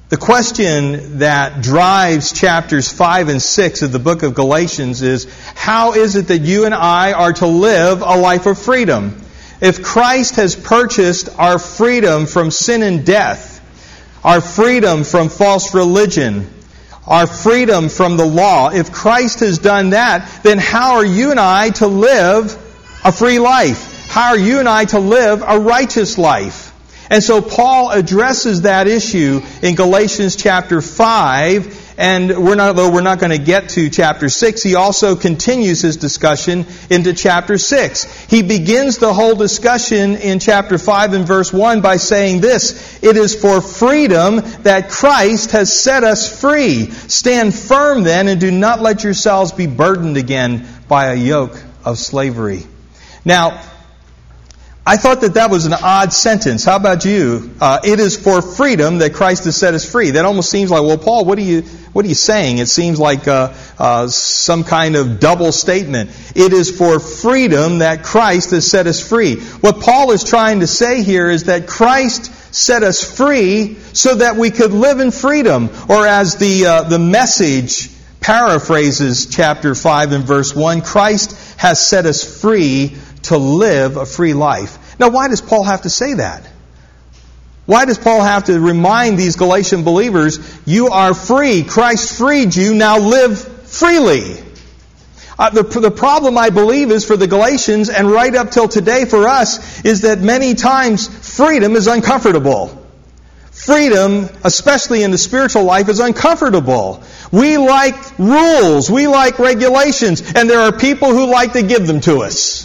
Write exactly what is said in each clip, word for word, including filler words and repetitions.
The question that drives chapters five and six of the book of Galatians is, how is it that you and I are to live a life of freedom? If Christ has purchased our freedom from sin and death, our freedom from false religion, our freedom from the law, if Christ has done that, then how are you and I to live a free life? How are you and I to live a righteous life? And so Paul addresses that issue in Galatians chapter five, and we're not, though we're not going to get to chapter six, he also continues his discussion into chapter six. He begins the whole discussion in chapter five and verse one by saying this, "It is for freedom that Christ has set us free. Stand firm then, and do not let yourselves be burdened again by a yoke of slavery." Now, I thought that that was an odd sentence. How about you? Uh, it is for freedom that Christ has set us free. That almost seems like, well, Paul, what are you what are you saying? It seems like uh, uh, some kind of double statement. It is for freedom that Christ has set us free. What Paul is trying to say here is that Christ set us free so that we could live in freedom. Or as the uh, the Message paraphrases chapter five and verse one, Christ has set us free to live a free life. Now, why does Paul have to say that? Why does Paul have to remind these Galatian believers, you are free, Christ freed you, now live freely? Uh, the, the problem, I believe, is for the Galatians, and right up till today for us, is that many times freedom is uncomfortable. Freedom, especially in the spiritual life, is uncomfortable. We like rules, we like regulations, and there are people who like to give them to us.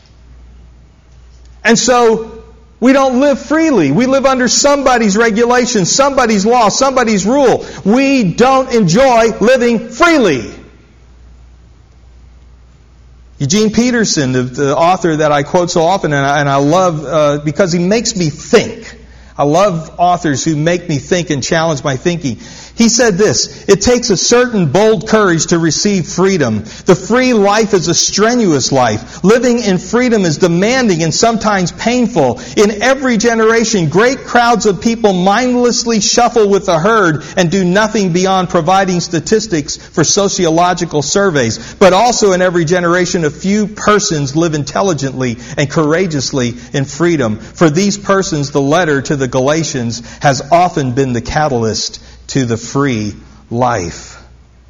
And so, we don't live freely. We live under somebody's regulations, somebody's law, somebody's rule. We don't enjoy living freely. Eugene Peterson, the, the author that I quote so often, and I, and I love uh, because he makes me think. I love authors who make me think and challenge my thinking. He said this, "It takes a certain bold courage to receive freedom. The free life is a strenuous life. Living in freedom is demanding and sometimes painful. In every generation, great crowds of people mindlessly shuffle with the herd and do nothing beyond providing statistics for sociological surveys. But also in every generation, a few persons live intelligently and courageously in freedom. For these persons, the letter to the Galatians has often been the catalyst to the free life."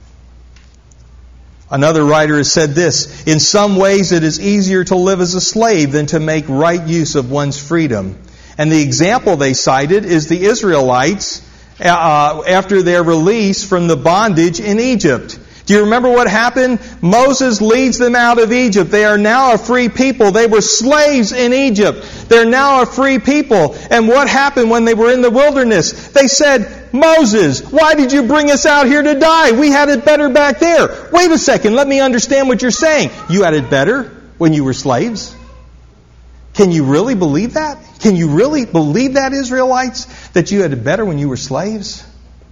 Another writer has said this, "In some ways it is easier to live as a slave than to make right use of one's freedom." And the example they cited is the Israelites uh, after their release from the bondage in Egypt. Do you remember what happened? Moses leads them out of Egypt. They are now a free people. They were slaves in Egypt. They're now a free people. And what happened when they were in the wilderness? They said, "Moses, why did you bring us out here to die? We had it better back there." Wait a second, let me understand what you're saying. You had it better when you were slaves? Can you really believe that? Can you really believe that, Israelites, that you had it better when you were slaves?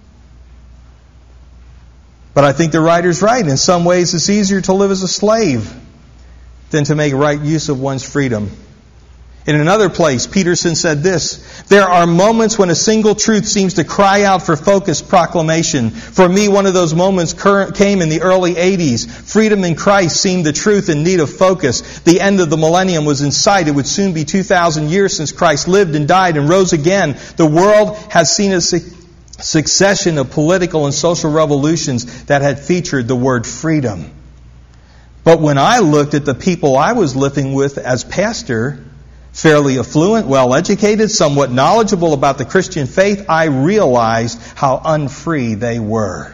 But I think the writer's right. In some ways, it's easier to live as a slave than to make right use of one's freedom. In another place, Peterson said this, "There are moments when a single truth seems to cry out for focused proclamation. For me, one of those moments came in the early eighties. Freedom in Christ seemed the truth in need of focus. The end of the millennium was in sight. It would soon be two thousand years since Christ lived and died and rose again. The world has seen a succession of political and social revolutions that had featured the word freedom. But when I looked at the people I was living with as pastor, fairly affluent, well-educated, somewhat knowledgeable about the Christian faith, I realized how unfree they were.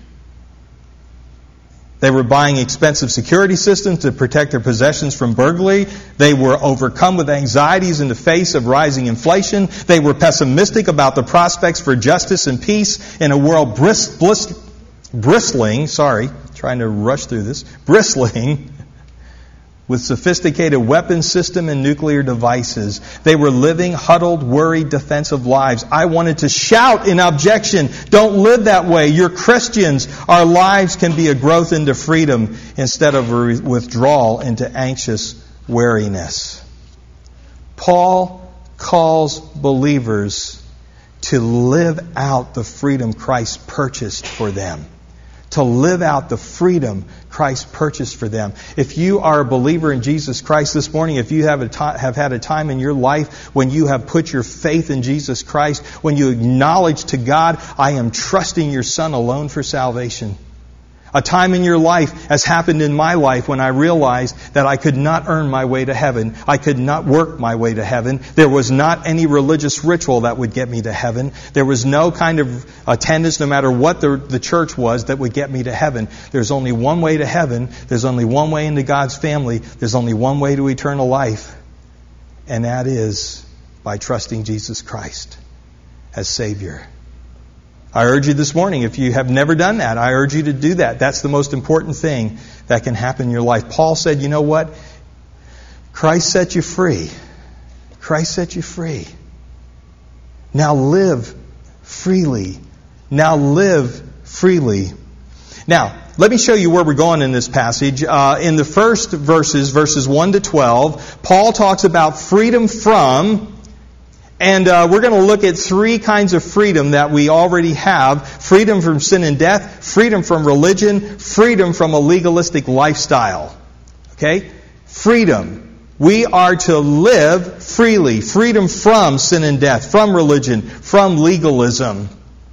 They were buying expensive security systems to protect their possessions from burglary. They were overcome with anxieties in the face of rising inflation. They were pessimistic about the prospects for justice and peace in a world bris- blis- bristling, sorry, trying to rush through this, bristling with sophisticated weapon system and nuclear devices. They were living huddled, worried, defensive lives. I wanted to shout in objection, "Don't live that way. You're Christians. Our lives can be a growth into freedom instead of a withdrawal into anxious weariness." Paul calls believers to live out the freedom Christ purchased for them. To live out the freedom Christ purchased for them. If you are a believer in Jesus Christ this morning, if you have, a t- have had a time in your life when you have put your faith in Jesus Christ, when you acknowledge to God, I am trusting your Son alone for salvation. A time in your life, as happened in my life, when I realized that I could not earn my way to heaven. I could not work my way to heaven. There was not any religious ritual that would get me to heaven. There was no kind of attendance, no matter what the, the church was, that would get me to heaven. There's only one way to heaven. There's only one way into God's family. There's only one way to eternal life. And that is by trusting Jesus Christ as Savior. I urge you this morning, if you have never done that, I urge you to do that. That's the most important thing that can happen in your life. Paul said, you know what? Christ set you free. Christ set you free. Now live freely. Now live freely. Now, let me show you where we're going in this passage. Uh, in the first verses, verses one to twelve, Paul talks about freedom from... And uh, we're going to look at three kinds of freedom that we already have. Freedom from sin and death, freedom from religion, freedom from a legalistic lifestyle. Okay? Freedom. We are to live freely. Freedom from sin and death, from religion, from legalism.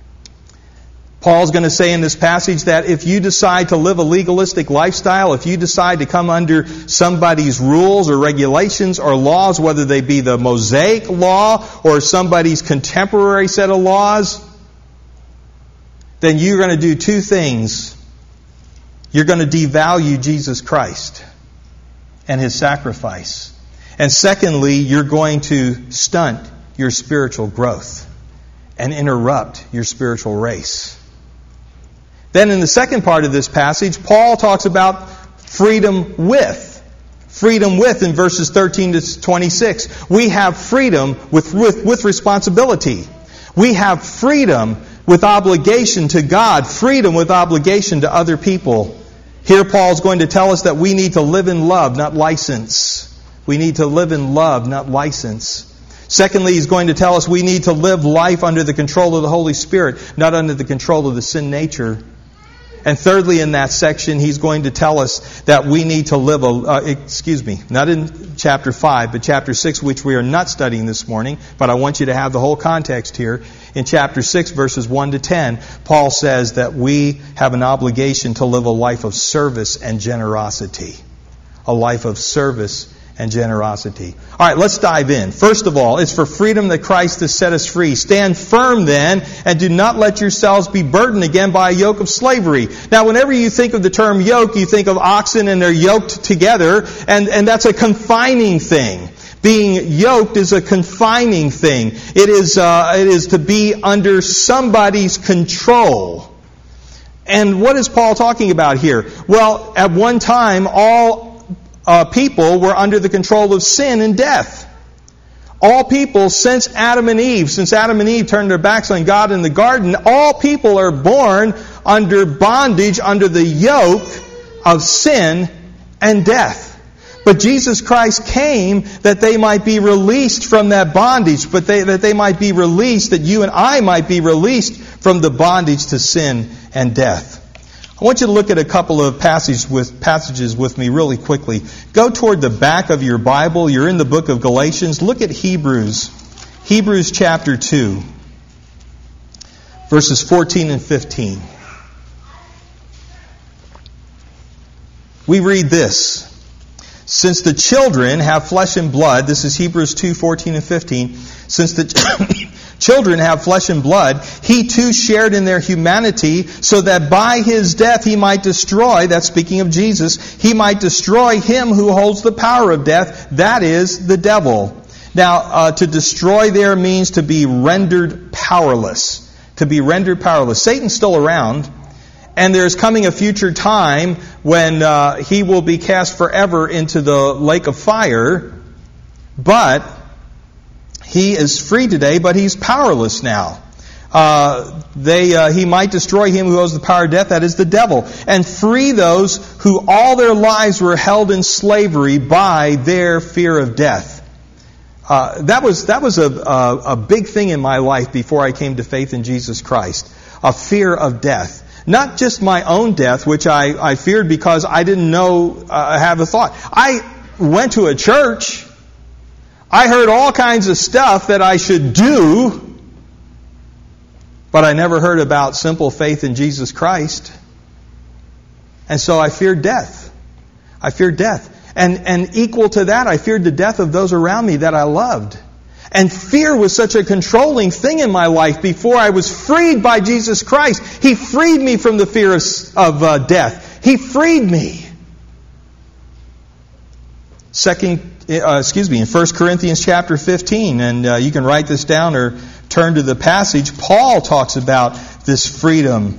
Paul's going to say in this passage that if you decide to live a legalistic lifestyle, if you decide to come under somebody's rules or regulations or laws, whether they be the Mosaic law or somebody's contemporary set of laws, then you're going to do two things. You're going to devalue Jesus Christ and His sacrifice. And secondly, you're going to stunt your spiritual growth and interrupt your spiritual race. Then in the second part of this passage, Paul talks about freedom with. Freedom with in verses thirteen to twenty-six. We have freedom with, with, with responsibility. We have freedom with obligation to God. Freedom with obligation to other people. Here Paul's going to tell us that we need to live in love, not license. We need to live in love, not license. Secondly, he's going to tell us we need to live life under the control of the Holy Spirit, not under the control of the sin nature. And thirdly, in that section, he's going to tell us that we need to live a, uh, excuse me, not in chapter five, but chapter six, which we are not studying this morning, but I want you to have the whole context here. In chapter six, verses one to ten, Paul says that we have an obligation to live a life of service and generosity. A life of service and generosity. All right, let's dive in. First of all, it's for freedom that Christ has set us free. Stand firm then, and do not let yourselves be burdened again by a yoke of slavery. Now, whenever you think of the term yoke, you think of oxen and they're yoked together, and, and that's a confining thing. Being yoked is a confining thing. It is, uh, it is to be under somebody's control. And what is Paul talking about here? Well, at one time, all Uh, people were under the control of sin and death. All people since Adam and Eve, since Adam and Eve turned their backs on God in the garden, all people are born under bondage, under the yoke of sin and death. But Jesus Christ came that they might be released from that bondage, but they, that they might be released, that you and I might be released from the bondage to sin and death. I want you to look at a couple of passages with, passages with me really quickly. Go toward the back of your Bible. You're in the book of Galatians. Look at Hebrews. Hebrews chapter two. Verses fourteen and fifteen. We read this. Since the children have flesh and blood, this is Hebrews two, fourteen and fifteen. Since the children have flesh and blood, He too shared in their humanity, so that by His death He might destroy, that's speaking of Jesus, He might destroy him who holds the power of death, that is, the devil. Now, uh, to destroy there means to be rendered powerless. To be rendered powerless. Satan's still around, and there's coming a future time when uh, he will be cast forever into the lake of fire, but he is free today, but he's powerless now. Uh, they, uh, he might destroy him who owes the power of death, that is the devil, and free those who all their lives were held in slavery by their fear of death. uh, that was that was a, a a big thing in my life before I came to faith in Jesus Christ. A fear of death. Not just my own death, which I, I feared because I didn't know, uh, have a thought. I went to a church. I heard all kinds of stuff that I should do, but I never heard about simple faith in Jesus Christ. And so I feared death. I feared death. And, and equal to that, I feared the death of those around me that I loved. And fear was such a controlling thing in my life before I was freed by Jesus Christ. He freed me from the fear of, of uh, death. He freed me. Second, uh, excuse me, in First Corinthians chapter fifteen, and uh, you can write this down or turn to the passage. Paul talks about this freedom.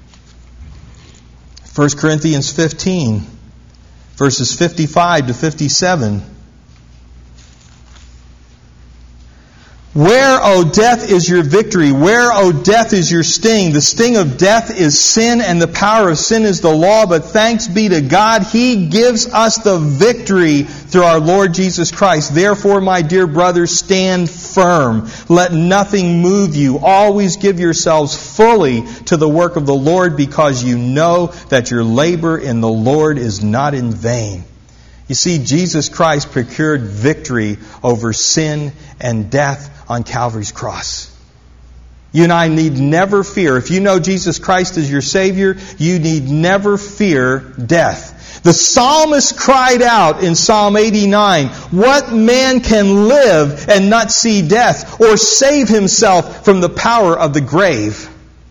First Corinthians fifteen, verses fifty-five to fifty-seven. Where, O death, is your victory? Where, O death, is your sting? The sting of death is sin, and the power of sin is the law. But thanks be to God, He gives us the victory through our Lord Jesus Christ. Therefore, my dear brothers, stand firm. Let nothing move you. Always give yourselves fully to the work of the Lord, because you know that your labor in the Lord is not in vain. You see, Jesus Christ procured victory over sin and death on Calvary's cross. You and I need never fear. If you know Jesus Christ as your Savior, you need never fear death. The psalmist cried out in Psalm eighty-nine, "What man can live and not see death, or save himself from the power of the grave?"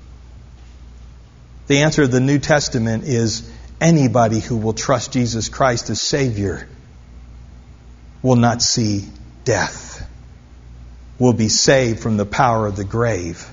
The answer of the New Testament is anybody who will trust Jesus Christ as Savior will not see death, will be saved from the power of the grave.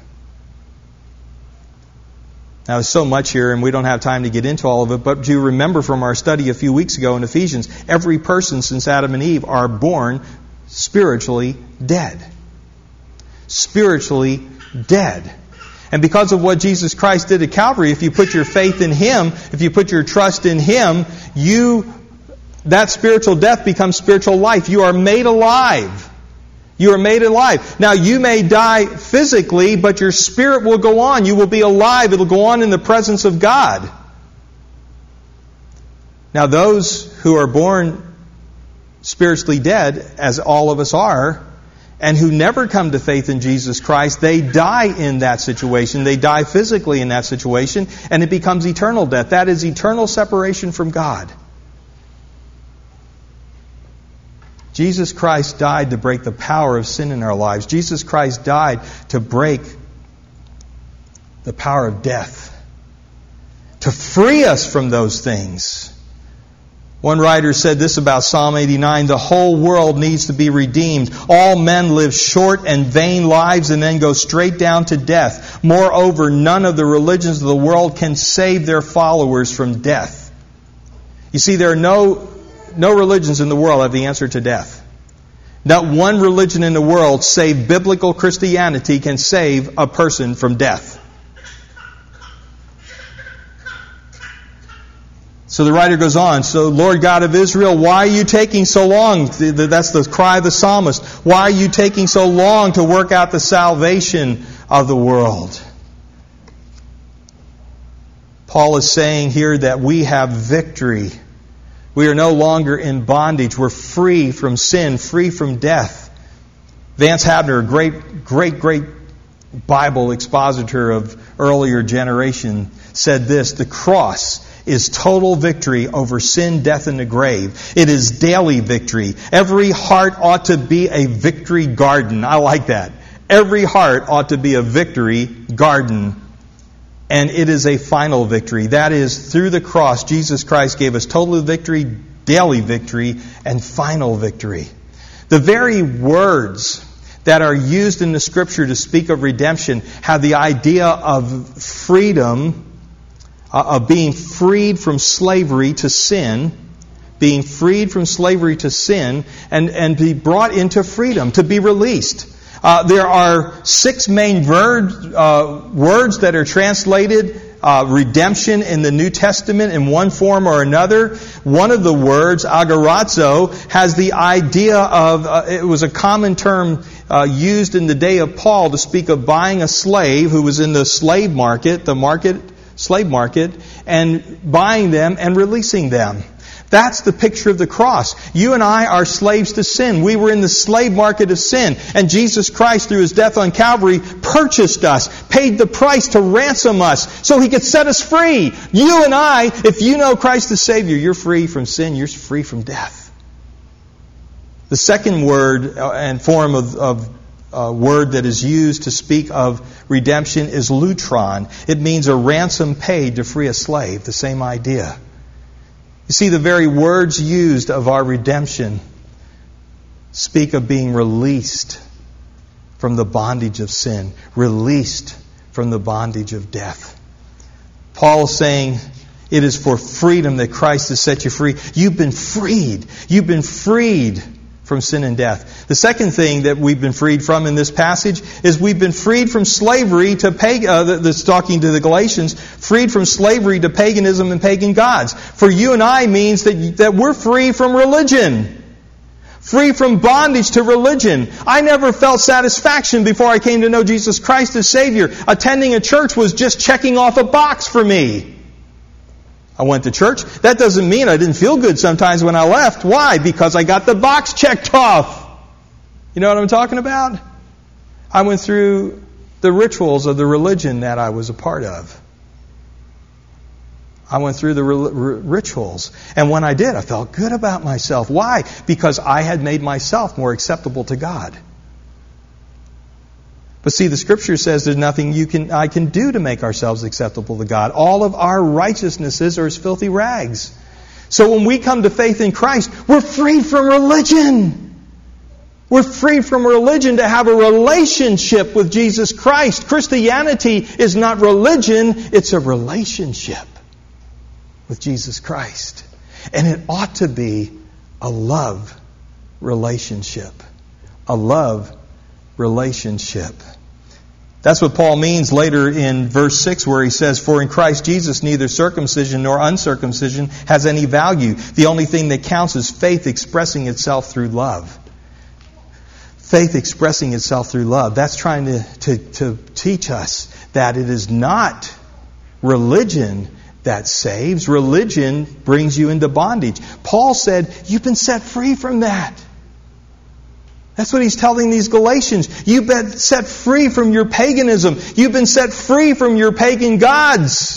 Now, there's so much here, and we don't have time to get into all of it, but do you remember from our study a few weeks ago in Ephesians, every person since Adam and Eve are born spiritually dead. Spiritually dead. And because of what Jesus Christ did at Calvary, if you put your faith in Him, if you put your trust in Him, you, that spiritual death becomes spiritual life. You are made alive. You are made alive. Now, you may die physically, but your spirit will go on. You will be alive. It will go on in the presence of God. Now, those who are born spiritually dead, as all of us are, and who never come to faith in Jesus Christ, they die in that situation. They die physically in that situation, and it becomes eternal death. That is eternal separation from God. Jesus Christ died to break the power of sin in our lives. Jesus Christ died to break the power of death, to free us from those things. One writer said this about Psalm eighty-nine, "The whole world needs to be redeemed. All men live short and vain lives and then go straight down to death. Moreover, none of the religions of the world can save their followers from death." You see, there are no, no religions in the world have the answer to death. Not one religion in the world, save biblical Christianity, can save a person from death. So the writer goes on, "So Lord God of Israel, why are you taking so long?" That's the cry of the psalmist. "Why are you taking so long to work out the salvation of the world?" Paul is saying here that we have victory. We are no longer in bondage. We're free from sin, free from death. Vance Havner, a great, great, great Bible expositor of earlier generation, said this: "The cross is total victory over sin, death, and the grave. It is daily victory. Every heart ought to be a victory garden." I like that. Every heart ought to be a victory garden. And it is a final victory. That is, through the cross, Jesus Christ gave us total victory, daily victory, and final victory. The very words that are used in the Scripture to speak of redemption have the idea of freedom, Uh, of being freed from slavery to sin, being freed from slavery to sin, and, and be brought into freedom, to be released. Uh, there are six main ver- uh, words that are translated uh, redemption in the New Testament in one form or another. One of the words, agorazo, has the idea of, uh, it was a common term uh, used in the day of Paul to speak of buying a slave who was in the slave market, the market, slave market, and buying them and releasing them. That's the picture of the cross. You and I are slaves to sin. We were in the slave market of sin. And Jesus Christ, through His death on Calvary, purchased us, paid the price to ransom us so He could set us free. You and I, if you know Christ as Savior, you're free from sin. You're free from death. The second word and form of, of uh, word that is used to speak of redemption is lutron. It means a ransom paid to free a slave. The same idea. You see, the very words used of our redemption speak of being released from the bondage of sin, released from the bondage of death. Paul is saying, it is for freedom that Christ has set you free. You've been freed. You've been freed from sin and death. The second thing that we've been freed from in this passage is we've been freed from slavery to pagan, uh, that's talking to the Galatians, freed from slavery to paganism and pagan gods. For you and I means that, that we're free from religion. Free from bondage to religion. I never felt satisfaction before I came to know Jesus Christ as Savior. Attending a church was just checking off a box for me. I went to church. That doesn't mean I didn't feel good sometimes when I left. Why? Because I got the box checked off. You know what I'm talking about? I went through the rituals of the religion that I was a part of. I went through the rituals. And when I did, I felt good about myself. Why? Because I had made myself more acceptable to God. But see, the Scripture says there's nothing you can, I can do to make ourselves acceptable to God. All of our righteousnesses are as filthy rags. So when we come to faith in Christ, we're freed from religion. We're free from religion to have a relationship with Jesus Christ. Christianity is not religion, it's a relationship with Jesus Christ. And it ought to be a love relationship. A love relationship. That's what Paul means later in verse six where he says, for in Christ Jesus neither circumcision nor uncircumcision has any value. The only thing that counts is faith expressing itself through love. Faith expressing itself through love. That's trying to, to, to teach us that it is not religion that saves. Religion brings you into bondage. Paul said, you've been set free from that. That's what he's telling these Galatians. You've been set free from your paganism. You've been set free from your pagan gods.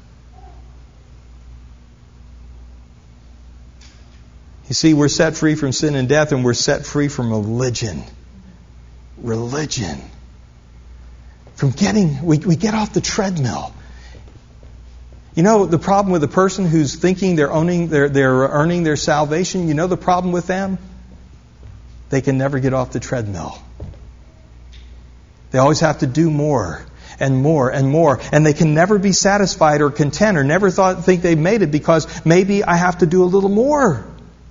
You see, we're set free from sin and death, and we're set free from religion. Religion. From getting, we, we get off the treadmill. You know the problem with a person who's thinking they're owning, they're, they're earning their salvation? You know the problem with them? They can never get off the treadmill. They always have to do more and more and more. And they can never be satisfied or content or never thought, think they've made it because maybe I have to do a little more.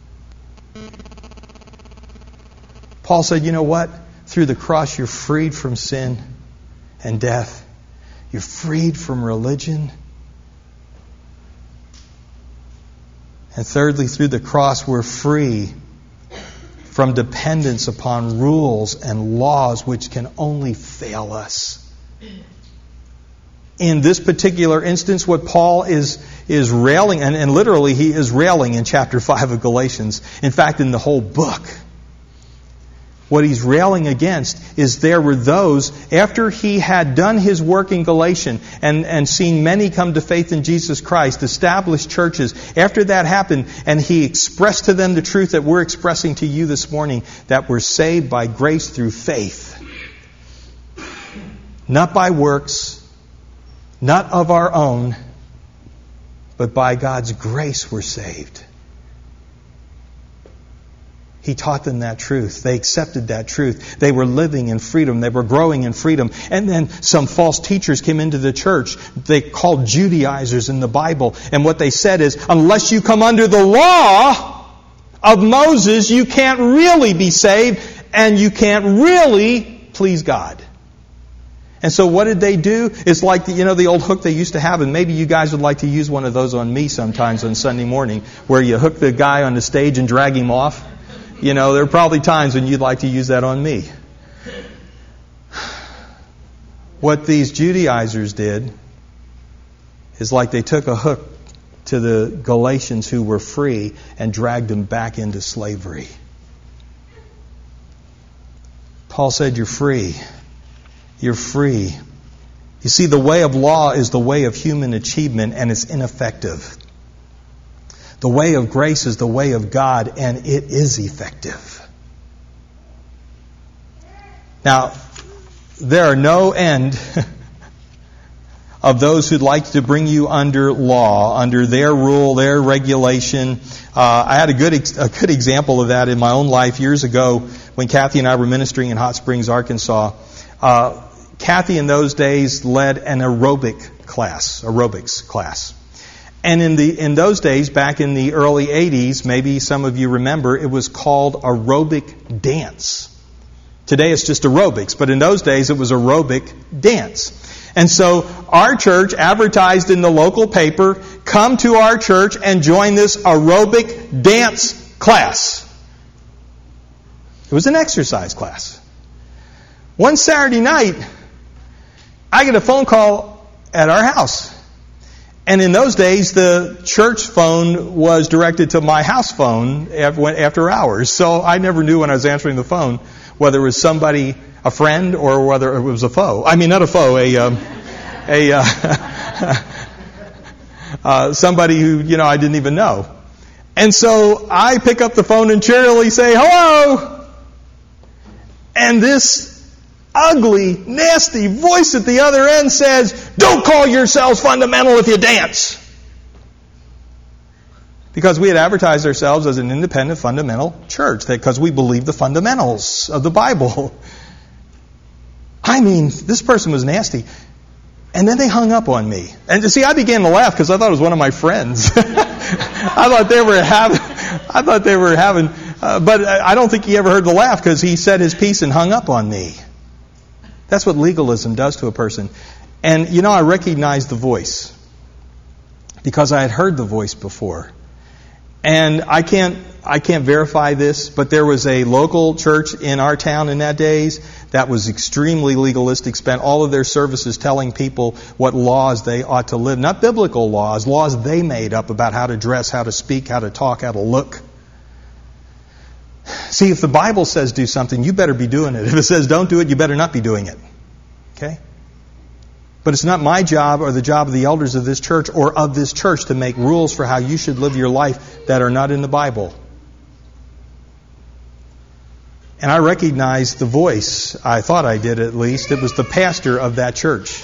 Paul said, you know what? Through the cross you're freed from sin and death. You're freed from religion. And thirdly, through the cross we're free from dependence upon rules and laws which can only fail us. In this particular instance, what Paul is, is railing, and, and literally he is railing in chapter five of Galatians, in fact in the whole book, what he's railing against is there were those, after he had done his work in Galatia and, and seen many come to faith in Jesus Christ, established churches, after that happened, and he expressed to them the truth that we're expressing to you this morning, that we're saved by grace through faith. Not by works, not of our own, but by God's grace we're saved. He taught them that truth. They accepted that truth. They were living in freedom. They were growing in freedom. And then some false teachers came into the church. They called Judaizers in the Bible. And what they said is, unless you come under the law of Moses, you can't really be saved and you can't really please God. And so what did they do? It's like, the, you know, the old hook they used to have, and maybe you guys would like to use one of those on me sometimes on Sunday morning, where you hook the guy on the stage and drag him off. You know, there are probably times when you'd like to use that on me. What these Judaizers did is like they took a hook to the Galatians who were free and dragged them back into slavery. Paul said, you're free. You're free. You see, the way of law is the way of human achievement, and it's ineffective. The way of grace is the way of God, and it is effective. Now, there are no end of those who'd like to bring you under law, under their rule, their regulation. Uh, I had a good a good example of that in my own life years ago when Kathy and I were ministering in Hot Springs, Arkansas. Uh, Kathy in those days led an aerobic class, aerobics class. And in the in those days, back in the early eighties, maybe some of you remember, it was called aerobic dance. Today it's just aerobics, but in those days it was aerobic dance. And so our church advertised in the local paper, come to our church and join this aerobic dance class. It was an exercise class. One Saturday night, I get a phone call at our house. And in those days, the church phone was directed to my house phone after hours. So I never knew when I was answering the phone whether it was somebody, a friend, or whether it was a foe. I mean, not a foe, a um, a uh, uh, somebody who, you know, I didn't even know. And so I pick up the phone and cheerily say, hello! And this ugly, nasty voice at the other end says, don't call yourselves fundamental if you dance. Because we had advertised ourselves as an independent fundamental church, because we believe the fundamentals of the Bible. I mean, this person was nasty. And then they hung up on me. And see, I began to laugh because I thought it was one of my friends. I thought they were having, I thought they were having, uh, but I don't think he ever heard the laugh because he said his piece and hung up on me. That's what legalism does to a person. And, you know, I recognized the voice because I had heard the voice before. And I can't I can't verify this, but there was a local church in our town in that days that was extremely legalistic, spent all of their services telling people what laws they ought to live. Not biblical laws, laws they made up about how to dress, how to speak, how to talk, how to look. See, if the Bible says do something, you better be doing it. If it says don't do it, you better not be doing it. Okay? But it's not my job or the job of the elders of this church or of this church to make rules for how you should live your life that are not in the Bible. And I recognized the voice. I thought I did at least. It was the pastor of that church.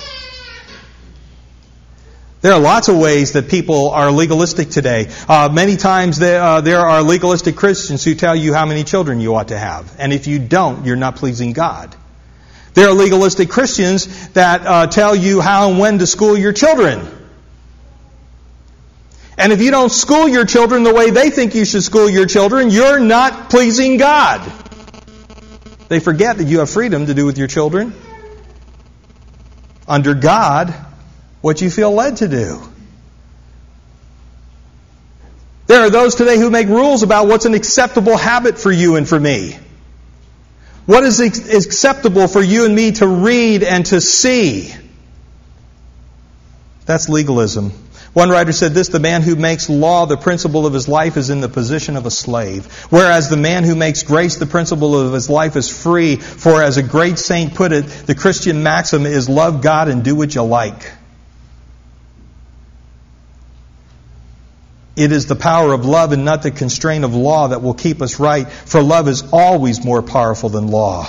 There are lots of ways that people are legalistic today. Uh, many times there, uh, there are legalistic Christians who tell you how many children you ought to have. And if you don't, you're not pleasing God. There are legalistic Christians that uh, tell you how and when to school your children. And if you don't school your children the way they think you should school your children, you're not pleasing God. They forget that you have freedom to do with your children, under God, what you feel led to do. There are those today who make rules about what's an acceptable habit for you and for me. What is acceptable for you and me to read and to see? That's legalism. One writer said this, the man who makes law the principle of his life is in the position of a slave, whereas the man who makes grace the principle of his life is free, for as a great saint put it, the Christian maxim is love God and do what you like. It is the power of love and not the constraint of law that will keep us right, for love is always more powerful than law.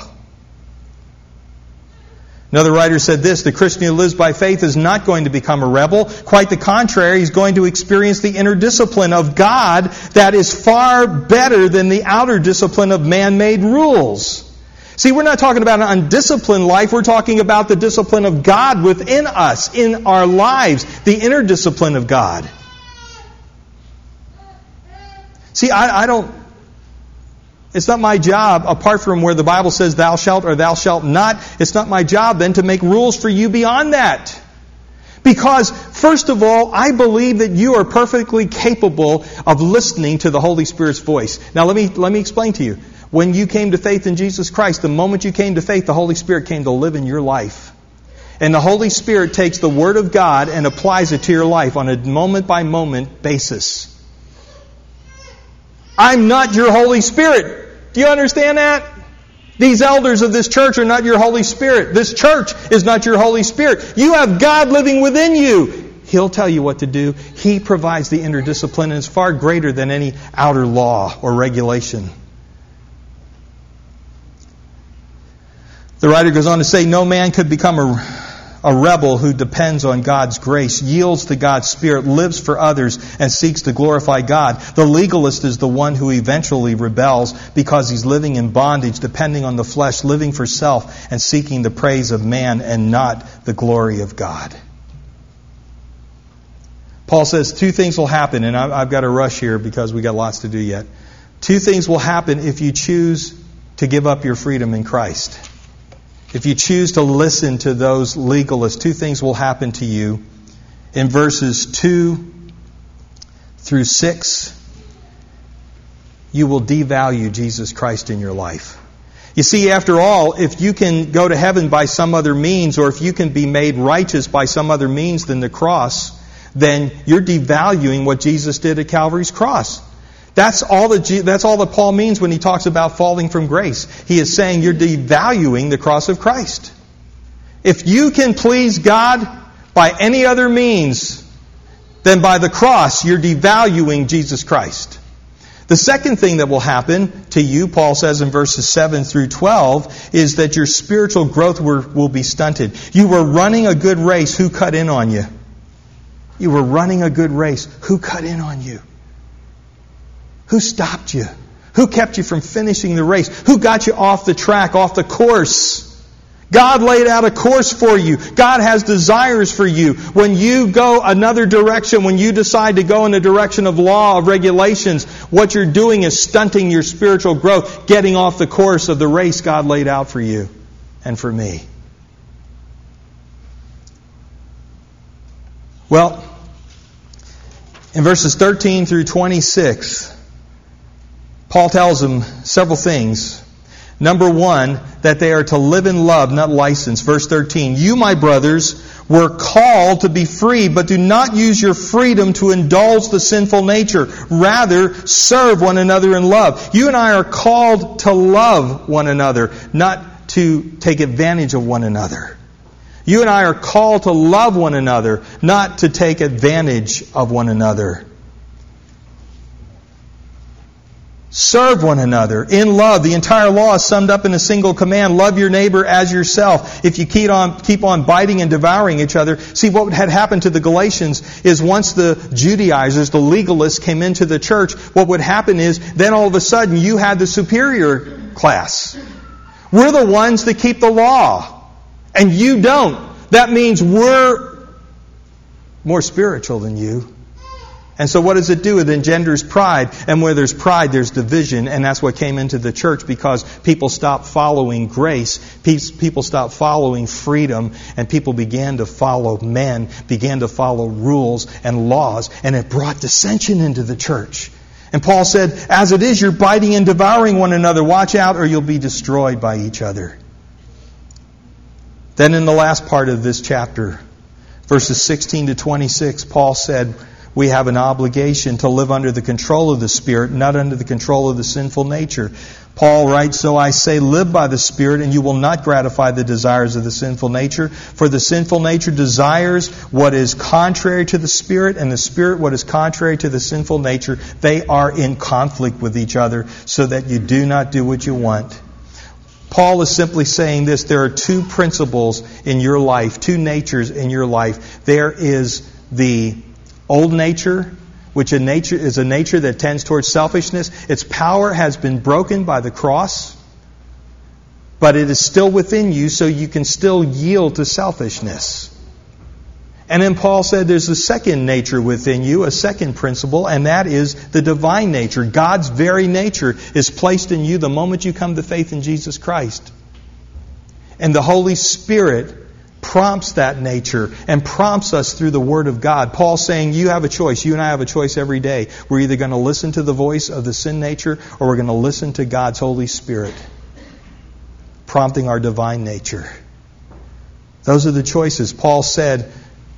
Another writer said this, the Christian who lives by faith is not going to become a rebel. Quite the contrary, he's going to experience the inner discipline of God that is far better than the outer discipline of man-made rules. See, we're not talking about an undisciplined life, we're talking about the discipline of God within us, in our lives, the inner discipline of God. See, I, I don't... It's not my job, apart from where the Bible says thou shalt or thou shalt not, it's not my job then to make rules for you beyond that. Because, first of all, I believe that you are perfectly capable of listening to the Holy Spirit's voice. Now let me let me explain to you. When you came to faith in Jesus Christ, the moment you came to faith, the Holy Spirit came to live in your life. And the Holy Spirit takes the Word of God and applies it to your life on a moment-by-moment basis. I'm not your Holy Spirit. Do you understand that? These elders of this church are not your Holy Spirit. This church is not your Holy Spirit. You have God living within you. He'll tell you what to do. He provides the inner discipline, and it's far greater than any outer law or regulation. The writer goes on to say, no man could become a, a rebel who depends on God's grace, yields to God's Spirit, lives for others, and seeks to glorify God. The legalist is the one who eventually rebels because he's living in bondage, depending on the flesh, living for self, and seeking the praise of man and not the glory of God. Paul says two things will happen, and I've got to rush here because we've got lots to do yet. Two things will happen if you choose to give up your freedom in Christ. If you choose to listen to those legalists, two things will happen to you. In verses two through six, you will devalue Jesus Christ in your life. You see, after all, if you can go to heaven by some other means, or if you can be made righteous by some other means than the cross, then you're devaluing what Jesus did at Calvary's cross. That's all that that's all that Paul means when he talks about falling from grace. He is saying you're devaluing the cross of Christ. If you can please God by any other means than by the cross, you're devaluing Jesus Christ. The second thing that will happen to you, Paul says in verses seven through twelve, is that your spiritual growth will be stunted. You were running a good race. Who cut in on you? You were running a good race. Who cut in on you? Who stopped you? Who kept you from finishing the race? Who got you off the track, off the course? God laid out a course for you. God has desires for you. When you go another direction, when you decide to go in the direction of law, of regulations, what you're doing is stunting your spiritual growth, getting off the course of the race God laid out for you and for me. Well, in verses thirteen through twenty-six, Paul tells them several things. Number one, that they are to live in love, not license. Verse thirteen, you, my brothers, were called to be free, but do not use your freedom to indulge the sinful nature. Rather, serve one another in love. You and I are called to love one another, not to take advantage of one another. You and I are called to love one another, not to take advantage of one another. Serve one another in love. The entire law is summed up in a single command. Love your neighbor as yourself. If you keep on, keep on biting and devouring each other. See, what had happened to the Galatians is once the Judaizers, the legalists, came into the church, what would happen is then all of a sudden you had the superior class. We're the ones that keep the law. And you don't. That means we're more spiritual than you. And so what does it do? It engenders pride. And where there's pride, there's division. And that's what came into the church because people stopped following grace. People stopped following freedom. And people began to follow men, began to follow rules and laws. And it brought dissension into the church. And Paul said, as it is, you're biting and devouring one another. Watch out or you'll be destroyed by each other. Then in the last part of this chapter, verses sixteen to twenty-six, Paul said, we have an obligation to live under the control of the Spirit, not under the control of the sinful nature. Paul writes, so I say, live by the Spirit, and you will not gratify the desires of the sinful nature. For the sinful nature desires what is contrary to the Spirit, and the Spirit what is contrary to the sinful nature. They are in conflict with each other, so that you do not do what you want. Paul is simply saying this. There are two principles in your life, two natures in your life. There is the old nature, which a nature is a nature that tends towards selfishness. Its power has been broken by the cross, but it is still within you, so you can still yield to selfishness. And then Paul said there's a second nature within you, a second principle, and that is the divine nature. God's very nature is placed in you the moment you come to faith in Jesus Christ. And the Holy Spirit prompts that nature and prompts us through the Word of God. Paul's saying you have a choice. You and I have a choice every day. We're either going to listen to the voice of the sin nature or we're going to listen to God's Holy Spirit prompting our divine nature. Those are the choices. Paul said,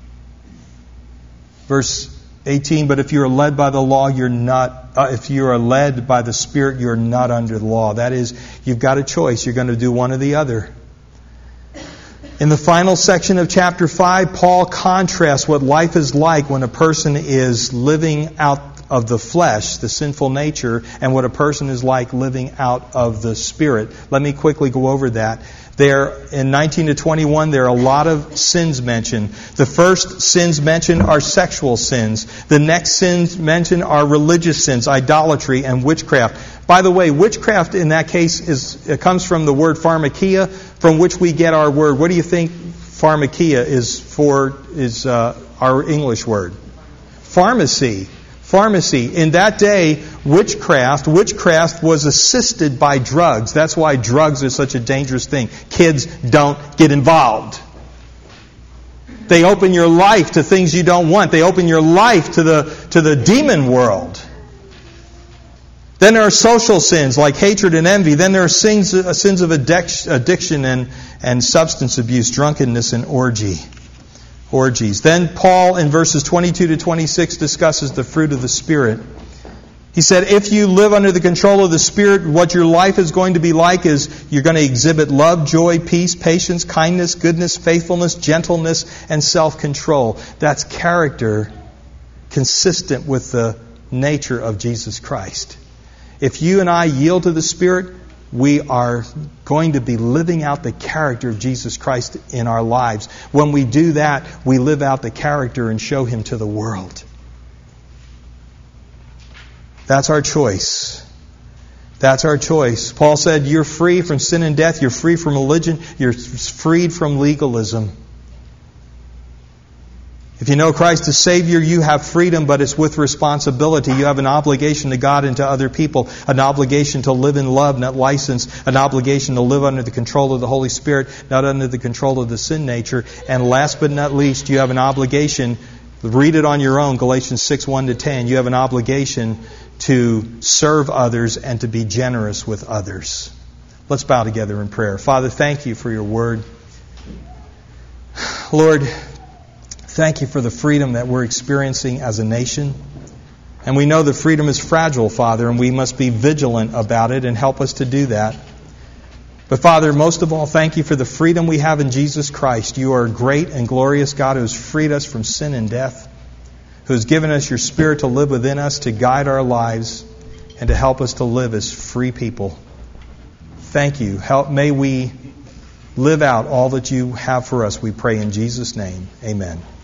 verse eighteen, but if you are led by the law, you're not, uh, if you are led by the Spirit, you're not under the law. That is, you've got a choice. You're going to do one or the other. In the final section of chapter five, Paul contrasts what life is like when a person is living out of the flesh, the sinful nature, and what a person is like living out of the Spirit. Let me quickly go over that. There, in nineteen to twenty-one, there are a lot of sins mentioned. The first sins mentioned are sexual sins. The next sins mentioned are religious sins, idolatry, and witchcraft. By the way, witchcraft in that case is it comes from the word pharmakia, from which we get our word. What do you think pharmakia is for? Is uh, our English word? Pharmacy. Pharmacy. In that day, witchcraft, witchcraft was assisted by drugs. That's why drugs are such a dangerous thing. Kids don't get involved. They open your life to things you don't want. They open your life to the to the demon world. Then there are social sins like hatred and envy. Then there are sins, uh, sins of addiction and, and substance abuse, drunkenness and orgy. Orgies. Then Paul in verses twenty-two to twenty-six discusses the fruit of the Spirit. He said, if you live under the control of the Spirit, what your life is going to be like is you're going to exhibit love, joy, peace, patience, kindness, goodness, faithfulness, gentleness, and self-control. That's character consistent with the nature of Jesus Christ. If you and I yield to the Spirit, we are going to be living out the character of Jesus Christ in our lives. When we do that, we live out the character and show Him to the world. That's our choice. That's our choice. Paul said, you're free from sin and death. You're free from religion. You're freed from legalism. If you know Christ as Savior, you have freedom, but it's with responsibility. You have an obligation to God and to other people, an obligation to live in love, not license, an obligation to live under the control of the Holy Spirit, not under the control of the sin nature. And last but not least, you have an obligation, read it on your own, Galatians six, one to ten, you have an obligation to serve others and to be generous with others. Let's bow together in prayer. Father, thank you for your word. Lord, thank you for the freedom that we're experiencing as a nation. And we know that freedom is fragile, Father, and we must be vigilant about it and help us to do that. But Father, most of all, thank you for the freedom we have in Jesus Christ. You are a great and glorious God who has freed us from sin and death, who has given us your Spirit to live within us, to guide our lives, and to help us to live as free people. Thank you. Help, may we live out all that you have for us, we pray in Jesus' name. Amen.